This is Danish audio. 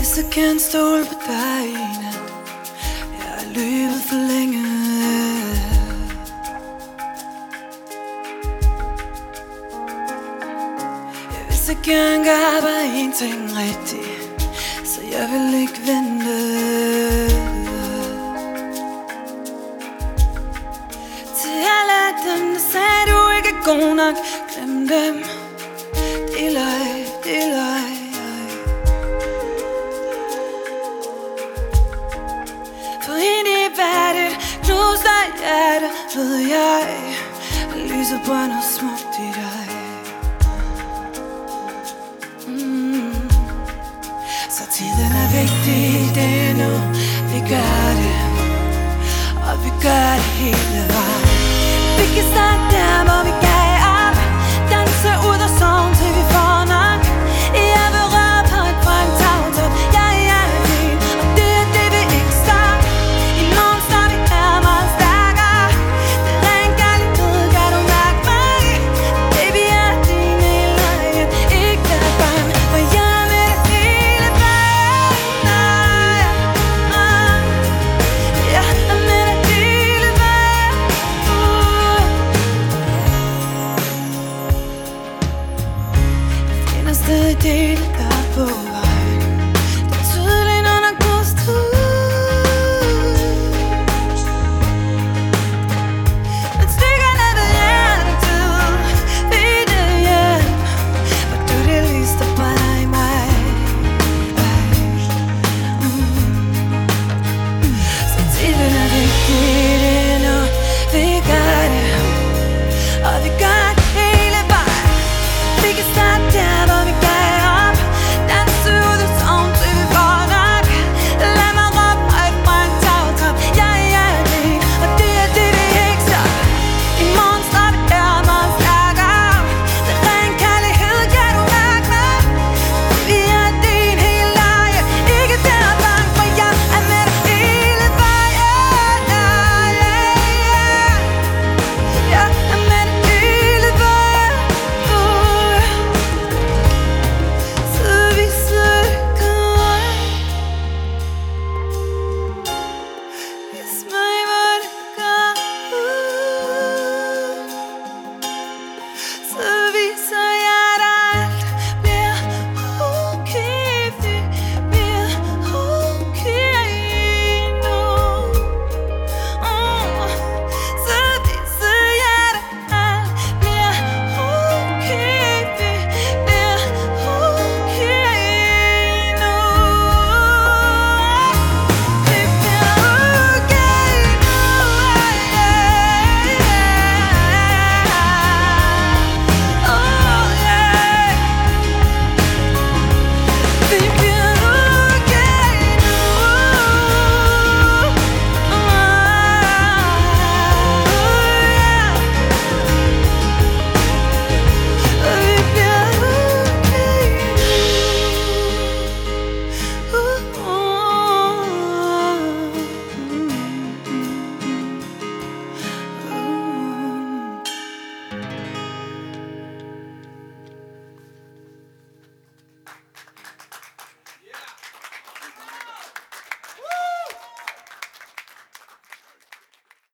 så kan stole på dig i nat. Jeg er løbet for længe. Jeg vil så gerne gøre bare en ting rigtigt, så jeg vil ikke vente. Til alle dem, der sagde du ikke er god nok, glem dem. Det er løg, det er løg. For ind i hjertet, knuser hjertet, ved jeg, lyset brænder smukt i dig. Så tiden er vigtig, det er nu, vi gør det, og vi gør det hele vejen. Vi kan starte der, hvor vi